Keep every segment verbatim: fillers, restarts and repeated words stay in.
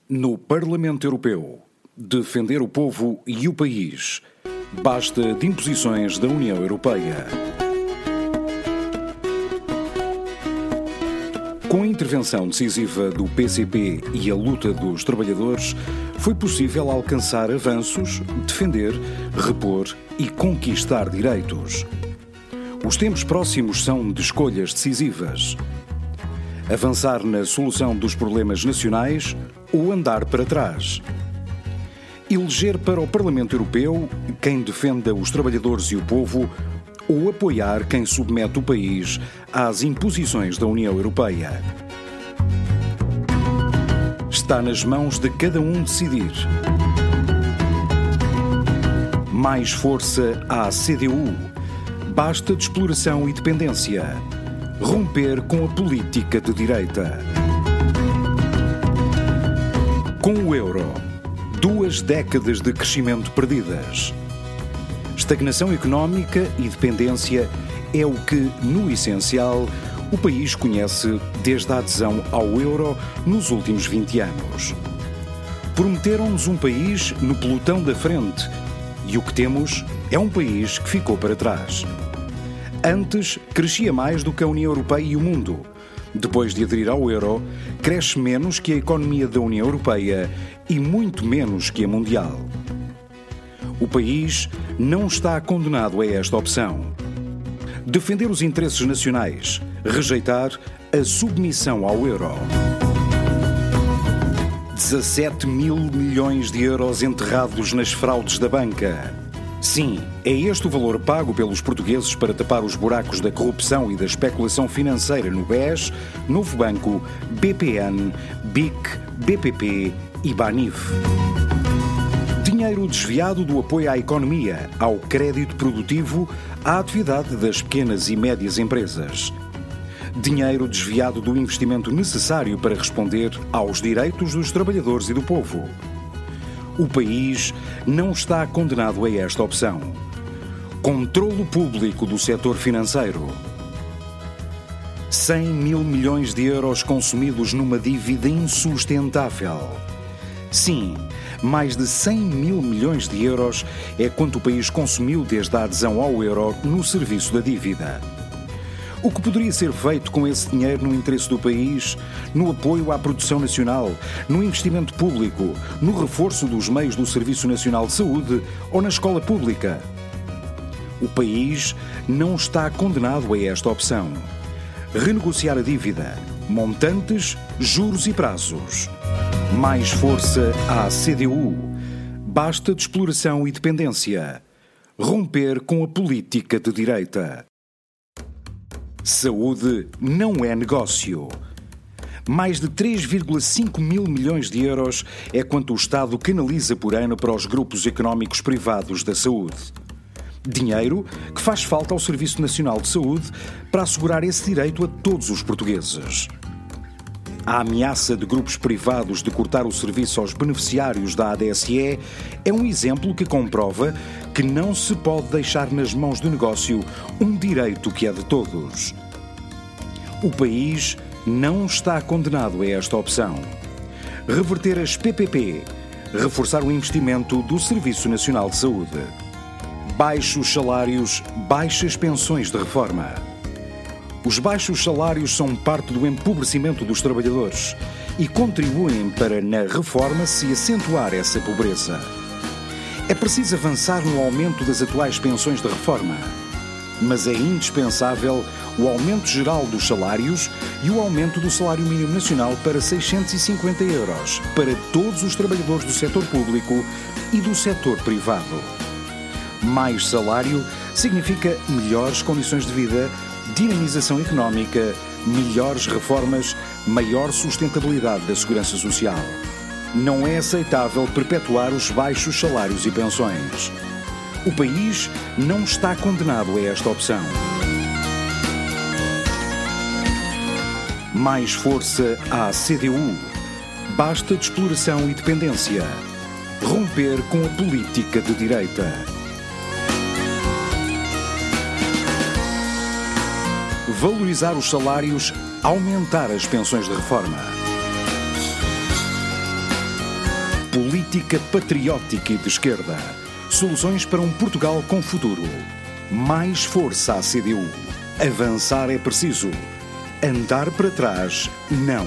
No Parlamento Europeu, defender o povo e o país. Basta de imposições da União Europeia. Com a intervenção decisiva do P C P e a luta dos trabalhadores, foi possível alcançar avanços, defender, repor e conquistar direitos. Os tempos próximos são de escolhas decisivas. Avançar na solução dos problemas nacionais ou andar para trás. Eleger para o Parlamento Europeu quem defenda os trabalhadores e o povo ou apoiar quem submete o país às imposições da União Europeia. Está nas mãos de cada um decidir. Mais força à C D U. Basta de exploração e dependência. Romper com a política de direita. Com o euro, duas décadas de crescimento perdidas. Estagnação económica e dependência é o que, no essencial, o país conhece desde a adesão ao euro nos últimos vinte anos. Prometeram-nos um país no pelotão da frente e o que temos é um país que ficou para trás. Antes, crescia mais do que a União Europeia e o mundo. Depois de aderir ao euro, cresce menos que a economia da União Europeia e muito menos que a mundial. O país não está condenado a esta opção. Defender os interesses nacionais, rejeitar a submissão ao euro. dezassete mil milhões de euros enterrados nas fraudes da banca. Sim, é este o valor pago pelos portugueses para tapar os buracos da corrupção e da especulação financeira no B E S, Novo Banco, B P N, B I C, B P P e Banif. Dinheiro desviado do apoio à economia, ao crédito produtivo, à atividade das pequenas e médias empresas. Dinheiro desviado do investimento necessário para responder aos direitos dos trabalhadores e do povo. O país não está condenado a esta opção. Controlo público do setor financeiro. cem mil milhões de euros consumidos numa dívida insustentável. Sim, mais de cem mil milhões de euros é quanto o país consumiu desde a adesão ao euro no serviço da dívida. O que poderia ser feito com esse dinheiro no interesse do país, no apoio à produção nacional, no investimento público, no reforço dos meios do Serviço Nacional de Saúde ou na escola pública? O país não está condenado a esta opção. Renegociar a dívida, montantes, juros e prazos. Mais força à C D U. Basta de exploração e dependência. Romper com a política de direita. Saúde não é negócio. Mais de três vírgula cinco mil milhões de euros é quanto o Estado canaliza por ano para os grupos económicos privados da saúde. Dinheiro que faz falta ao Serviço Nacional de Saúde para assegurar esse direito a todos os portugueses. A ameaça de grupos privados de cortar o serviço aos beneficiários da A D S E é um exemplo que comprova que não se pode deixar nas mãos do negócio um direito que é de todos. O país não está condenado a esta opção. Reverter as P P P, reforçar o investimento do Serviço Nacional de Saúde. Baixos salários, baixas pensões de reforma. Os baixos salários são parte do empobrecimento dos trabalhadores e contribuem para, na reforma, se acentuar essa pobreza. É preciso avançar no aumento das atuais pensões de reforma, mas é indispensável o aumento geral dos salários e o aumento do salário mínimo nacional para seiscentos e cinquenta euros para todos os trabalhadores do setor público e do setor privado. Mais salário significa melhores condições de vida, dinamização económica, melhores reformas, maior sustentabilidade da segurança social. Não é aceitável perpetuar os baixos salários e pensões. O país não está condenado a esta opção. Mais força à C D U. Basta de exploração e dependência. Romper com a política de direita. Valorizar os salários, aumentar as pensões de reforma. Política patriótica e de esquerda. Soluções para um Portugal com futuro. Mais força à C D U. Avançar é preciso. Andar para trás, não.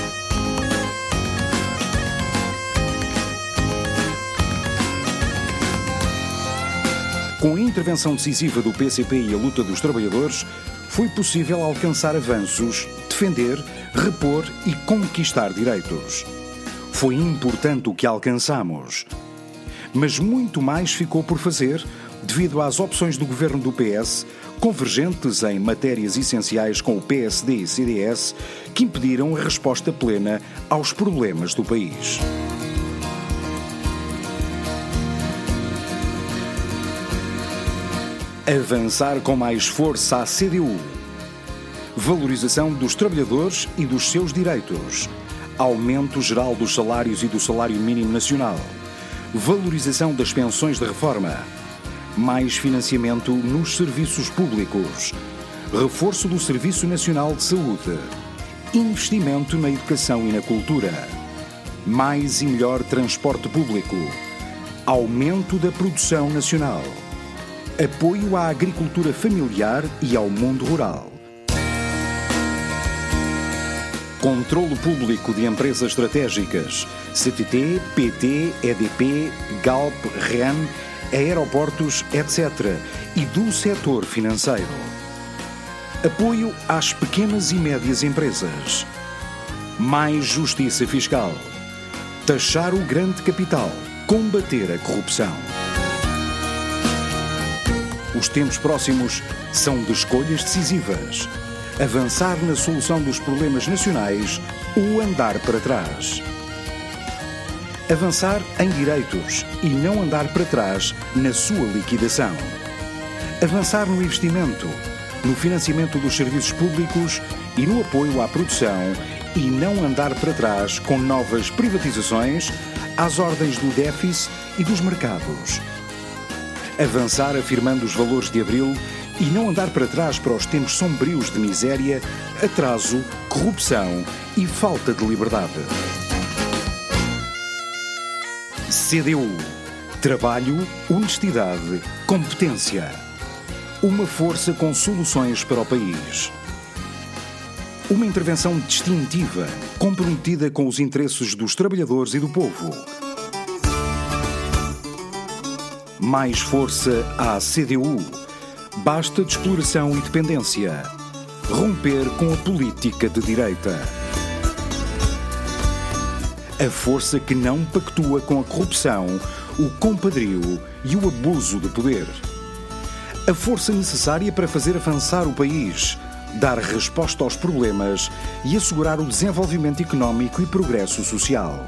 Com a intervenção decisiva do P C P e a luta dos trabalhadores, foi possível alcançar avanços, defender, repor e conquistar direitos. Foi importante o que alcançamos. Mas muito mais ficou por fazer devido às opções do governo do P S, convergentes em matérias essenciais com o P S D e C D S, que impediram a resposta plena aos problemas do país. Avançar com mais força à C D U. Valorização dos trabalhadores e dos seus direitos. Aumento geral dos salários e do salário mínimo nacional. Valorização das pensões de reforma. Mais financiamento nos serviços públicos. Reforço do Serviço Nacional de Saúde. Investimento na educação e na cultura. Mais e melhor transporte público. Aumento da produção nacional. Apoio à agricultura familiar e ao mundo rural. Controlo público de empresas estratégicas, C T T, P T, E D P, Galp, R E N, aeroportos, etcétera e do setor financeiro. Apoio às pequenas e médias empresas. Mais justiça fiscal. Taxar o grande capital. Combater a corrupção. Os tempos próximos são de escolhas decisivas. Avançar na solução dos problemas nacionais ou andar para trás. Avançar em direitos e não andar para trás na sua liquidação. Avançar no investimento, no financiamento dos serviços públicos e no apoio à produção e não andar para trás com novas privatizações às ordens do déficit e dos mercados. Avançar afirmando os valores de abril e não andar para trás para os tempos sombrios de miséria, atraso, corrupção e falta de liberdade. C D U. Trabalho, honestidade, competência. Uma força com soluções para o país. Uma intervenção distintiva, comprometida com os interesses dos trabalhadores e do povo. Mais força à C D U. Basta de exploração e dependência. Romper com a política de direita. A força que não pactua com a corrupção, o compadrio e o abuso de poder. A força necessária para fazer avançar o país, dar resposta aos problemas e assegurar o desenvolvimento económico e progresso social.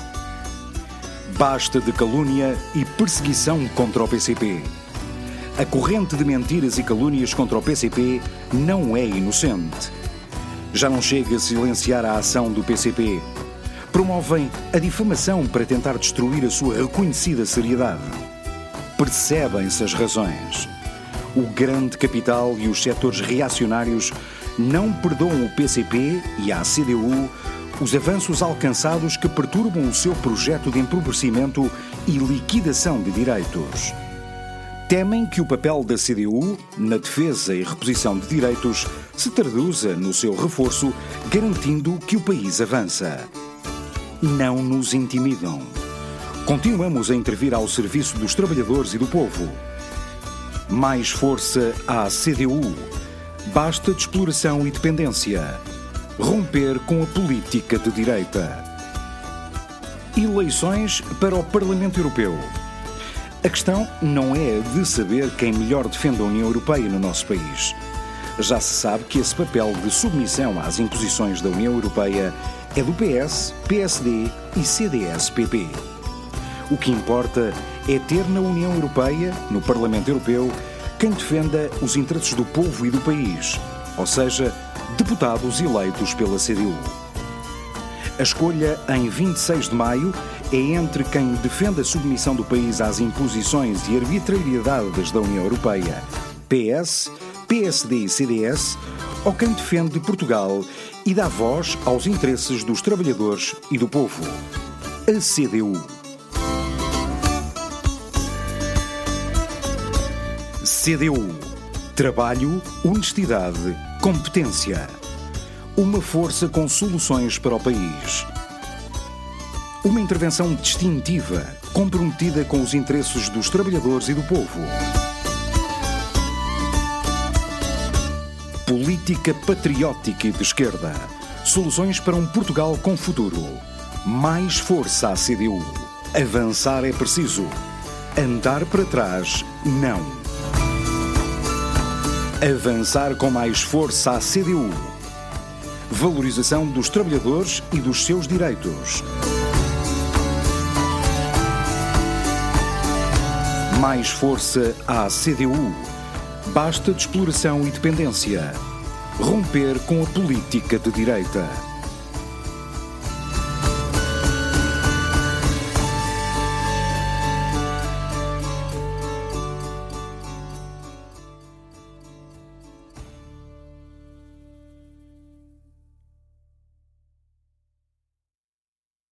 Basta de calúnia e perseguição contra o P C P. A corrente de mentiras e calúnias contra o P C P não é inocente. Já não chega a silenciar a ação do P C P. Promovem a difamação para tentar destruir a sua reconhecida seriedade. Percebem-se as razões. O grande capital e os setores reacionários não perdoam o P C P e à C D U os avanços alcançados que perturbam o seu projeto de empobrecimento e liquidação de direitos. Temem que o papel da C D U, na defesa e reposição de direitos, se traduza no seu reforço, garantindo que o país avança. Não nos intimidam. Continuamos a intervir ao serviço dos trabalhadores e do povo. Mais força à C D U. Basta de exploração e dependência. Romper com a política de direita. Eleições para o Parlamento Europeu. A questão não é a de saber quem melhor defende a União Europeia no nosso país. Já se sabe que esse papel de submissão às imposições da União Europeia é do P S, P S D e C D S P P. O que importa é ter na União Europeia, no Parlamento Europeu, quem defenda os interesses do povo e do país, ou seja, deputados eleitos pela C D U. A escolha, em vinte e seis de maio, é entre quem defende a submissão do país às imposições e arbitrariedades da União Europeia, P S, P S D e C D S, ou quem defende Portugal e dá voz aos interesses dos trabalhadores e do povo, a C D U. C D U. Trabalho, honestidade, competência. Uma força com soluções para o país. Uma intervenção distintiva, comprometida com os interesses dos trabalhadores e do povo. Política patriótica e de esquerda. Soluções para um Portugal com futuro. Mais força à C D U. Avançar é preciso. Andar para trás, não. Avançar com mais força à C D U. Valorização dos trabalhadores e dos seus direitos. Mais força à C D U. Basta de exploração e dependência. Romper com a política de direita.